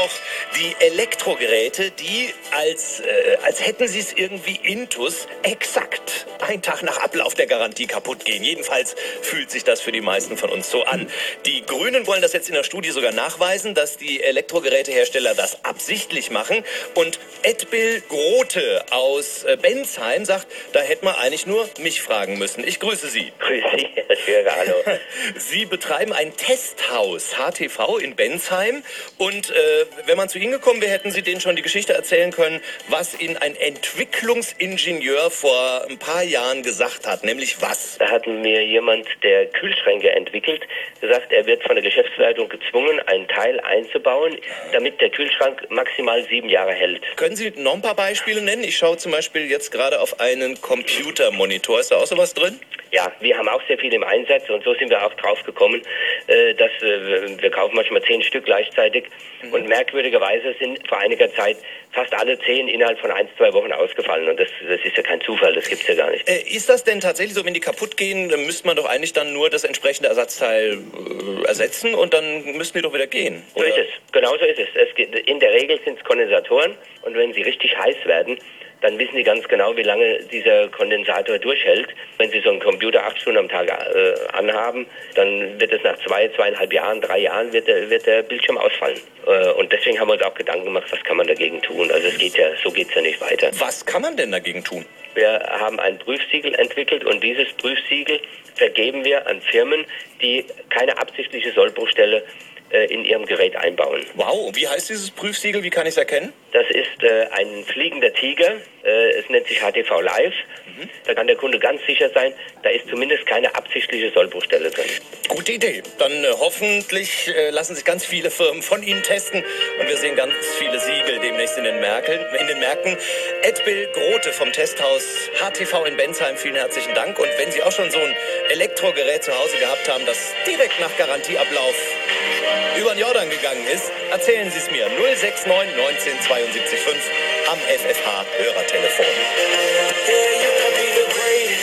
noch die Elektrogeräte, die als hätten sie es irgendwie intus exakt einen Tag nach Ablauf der Garantie kaputt gehen. Jedenfalls fühlt sich das für die meisten von uns so an. Die Grünen wollen das jetzt in der Studie sogar nachweisen, dass die Elektrogerätehersteller das absichtlich machen. Und Edbil Grote aus Bensheim sagt, da hätte man eigentlich nur mich fragen müssen. Ich grüße Sie. Grüß Sie, Herr Schörer, hallo. Sie betreiben ein Testhaus, HTV, in Bensheim. Und wenn man zu Ihnen gekommen wäre, hätten Sie denen schon die Geschichte erzählen können, was Ihnen ein Entwicklungsingenieur vor ein paar Jahren gesagt hat. Nämlich was? Da hat mir jemand, der Kühlschränke entwickelt, gesagt, er wird von der Geschäftsleitung gezwungen, einen Teil einzubauen, damit der Kühlschrank maximal 7 Jahre hält. Können Sie noch ein paar Beispiele nennen? Ich schaue zum Beispiel jetzt gerade auf einen Computermonitor. Ist da auch sowas drin? Ja, wir haben auch sehr viel im Einsatz und so sind wir auch drauf gekommen, dass wir kaufen manchmal 10 Stück gleichzeitig und merkwürdigerweise sind vor einiger Zeit fast alle 10 innerhalb von 1-2 Wochen ausgefallen und das ist ja kein Zufall, das gibt's ja gar nicht. Ist das denn tatsächlich so, wenn die kaputt gehen, dann müsste man doch eigentlich dann nur das entsprechende Ersatzteil ersetzen und dann müssten die doch wieder gehen? Oder? So ist es, genau so ist es. In der Regel sind es Kondensatoren und wenn sie richtig heiß werden, dann wissen Sie ganz genau, wie lange dieser Kondensator durchhält. Wenn Sie so einen Computer 8 Stunden am Tag anhaben, dann wird es nach 2,5 Jahren, 3 Jahren wird der Bildschirm ausfallen. Und deswegen haben wir uns auch Gedanken gemacht, was kann man dagegen tun. Also so geht's ja nicht weiter. Was kann man denn dagegen tun? Wir haben ein Prüfsiegel entwickelt und dieses Prüfsiegel vergeben wir an Firmen, die keine absichtliche Sollbruchstelle in ihrem Gerät einbauen. Wow, und wie heißt dieses Prüfsiegel? Wie kann ich es erkennen? Das ist ein fliegender Tiger. Es nennt sich HTV Live. Da kann der Kunde ganz sicher sein, da ist zumindest keine absichtliche Sollbruchstelle drin. Gute Idee. Dann hoffentlich lassen sich ganz viele Firmen von Ihnen testen und wir sehen ganz viele Siegel demnächst in den Märkten. Edbil Grote vom Testhaus HTV in Bensheim, vielen herzlichen Dank. Und wenn Sie auch schon so ein Elektrogerät zu Hause gehabt haben, das direkt nach Garantieablauf über den Jordan gegangen ist, erzählen Sie es mir. 069 19 72 5 am FFH-Hörertelefon.